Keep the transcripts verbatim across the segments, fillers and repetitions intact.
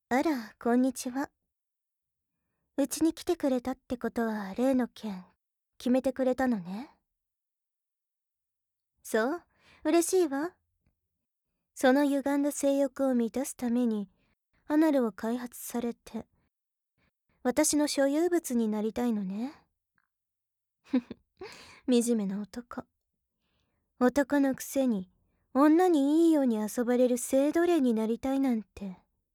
あら、こんにちは。うちに来てくれたってことは例の件、決めてくれたのね。そう、嬉しいわ。その歪んだ性欲を満たすために、アナルを開発されて、私の所有物になりたいのね。ふふ、惨めな男。男のくせに、女にいいように遊ばれる性奴隷になりたいなんて。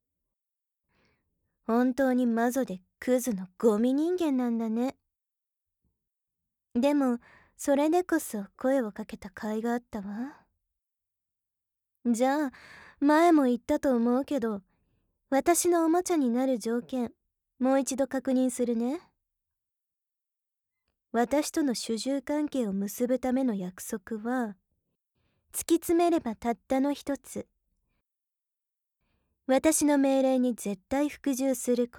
本当にマゾでクズのゴミ人間なんだね。でも、それでこそ声をかけた甲斐があったわ。じゃあ、前も言ったと思うけど、私のおもちゃになる条件、もう一度確認するね。私との主従関係を結ぶための約束は、突き詰めればたったの一つ。私の命令に絶対服従すること。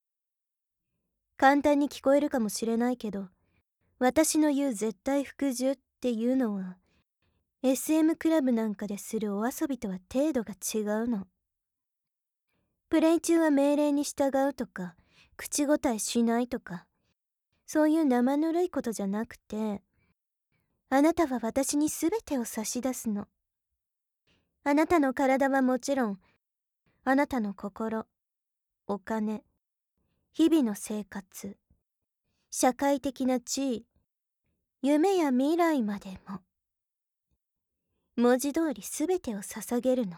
簡単に聞こえるかもしれないけど、私の言う絶対服従っていうのは、エスエム クラブなんかでするお遊びとは程度が違うの。プレイ中は命令に従うとか、口答えしないとか、そういう生ぬるいことじゃなくて、あなたは私に全てを差し出すの。あなたの体はもちろん、あなたの心、お金、日々の生活、社会的な地位、夢や未来までも。文字通り全てを捧げるの。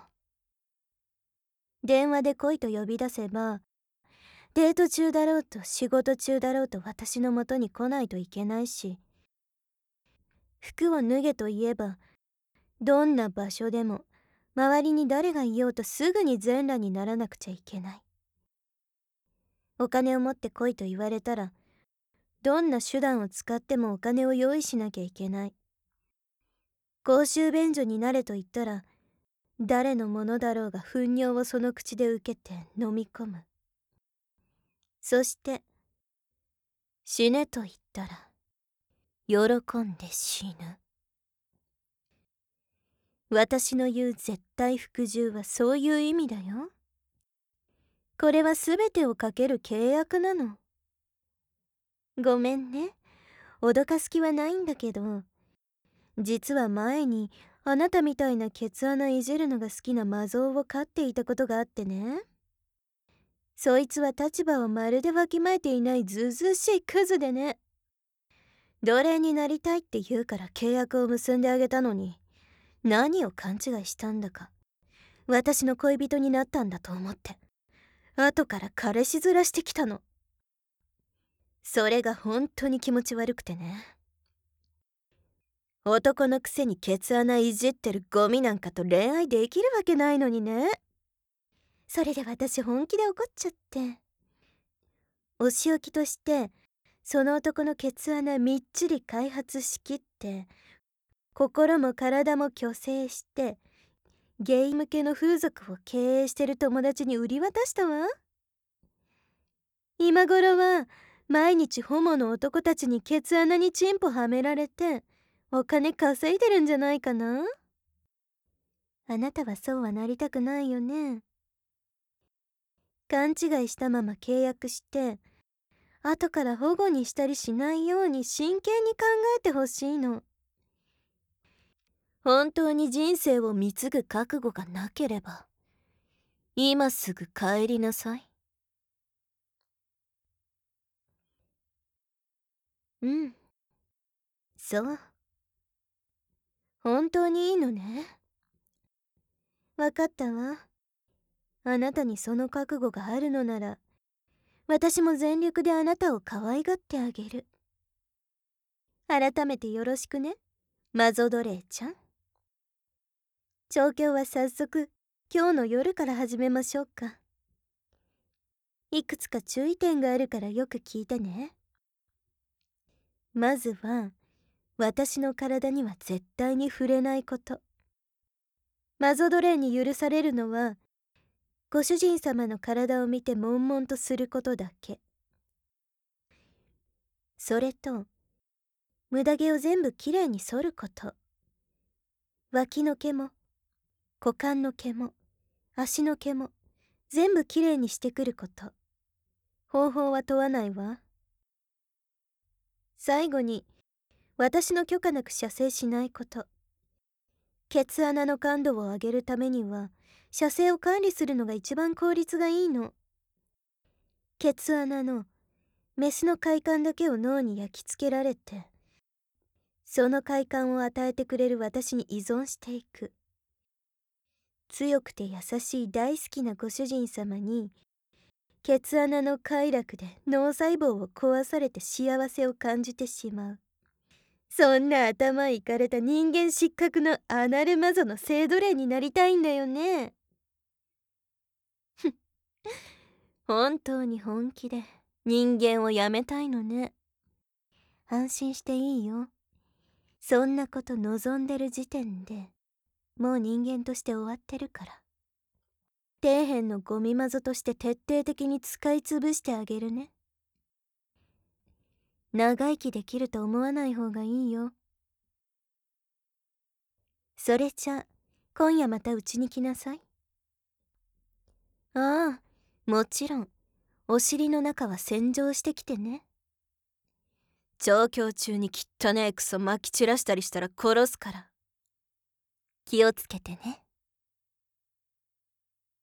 電話で来いと呼び出せば、デート中だろうと仕事中だろうと私のもとに来ないといけないし、服を脱げと言えば、どんな場所でも周りに誰がいようとすぐに全裸にならなくちゃいけない。お金を持って来いと言われたら、どんな手段を使ってもお金を用意しなきゃいけない。公衆便所になれと言ったら、誰のものだろうが糞尿をその口で受けて飲み込む。そして、死ねと言ったら、喜んで死ぬ。私の言う絶対服従はそういう意味だよ。これは全てをかける契約なの。ごめんね。脅かす気はないんだけど、実は前にあなたみたいなケツ穴いじるのが好きな魔像を飼っていたことがあってね。そいつは立場をまるでわきまえていないずうずうしいクズでね。奴隷になりたいって言うから契約を結んであげたのに、何を勘違いしたんだか。私の恋人になったんだと思って、後から彼氏面してきたの。それが本当に気持ち悪くてね。男のくせにケツ穴いじってるゴミなんかと恋愛できるわけないのにね。それで私本気で怒っちゃって。お仕置きとして、その男のケツ穴みっちり開発しきって、心も体も虚勢して、ゲイ向けの風俗を経営してる友達に売り渡したわ。今頃は、毎日ホモの男たちにケツ穴にチンポはめられて、お金稼いでるんじゃないかな。あなたはそうはなりたくないよね。勘違いしたまま契約して、後から保護にしたりしないように真剣に考えてほしいの。本当に人生を貢ぐ覚悟がなければ、今すぐ帰りなさい。うん。そう。本当にいいのね。わかったわ。あなたにその覚悟があるのなら、私も全力であなたを可愛がってあげる。改めてよろしくね、マゾ奴隷ちゃん。調教は早速、今日の夜から始めましょうか。いくつか注意点があるからよく聞いてね。まずは、私の体には絶対に触れないこと。マゾ奴隷に許されるのは、ご主人様の体を見て悶々とすることだけ。それと、無駄毛を全部きれいに剃ること。脇の毛も、股間の毛も、足の毛も、 全部きれいにしてくること。方法は問わないわ。最後に、私の許可なく射精しないこと。ケツ穴の感度を上げるためには、射精を管理するのが一番効率がいいの。ケツ穴のメスの快感だけを脳に焼き付けられて、その快感を与えてくれる私に依存していく。強くて優しい大好きなご主人様に、ケツ穴の快楽で脳細胞を壊されて幸せを感じてしまう。そんな頭いかれた人間失格のアナルマゾの性奴隷になりたいんだよね。ふっ、本当に本気で人間をやめたいのね。安心していいよ。そんなこと望んでる時点でもう人間として終わってるから。底辺のゴミマゾとして徹底的に使い潰してあげるね。長生きできると思わない方がいいよ。それじゃ今夜またうちに来なさい。ああ、もちろんお尻の中は洗浄してきてね。調教中に汚ねえクソ撒き散らしたりしたら殺すから。気をつけてね。